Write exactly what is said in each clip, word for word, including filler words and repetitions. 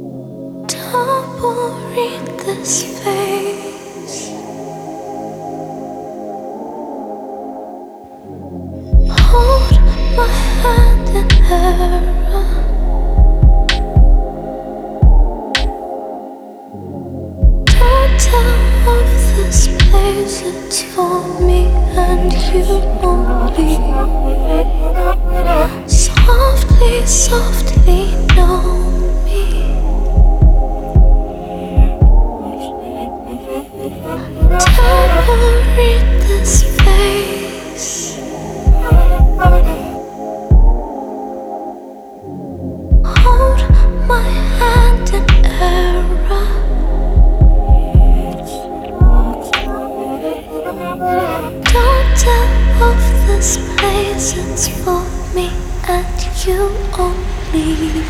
Double read this face. Hold my hand in error. Don't tell of this place, it's for me and you only. Softly, softly know me. Double read this face. Hold my hand in error. Don't tell of this place, it's for me and you only.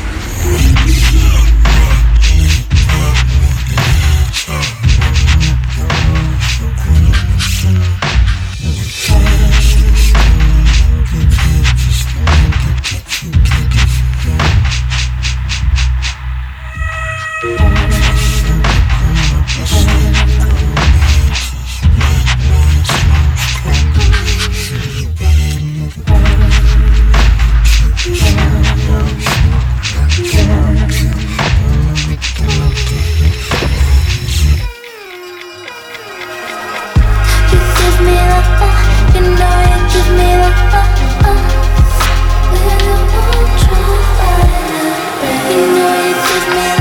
You know you give me the uh, uh, little more trouble. You know you give me the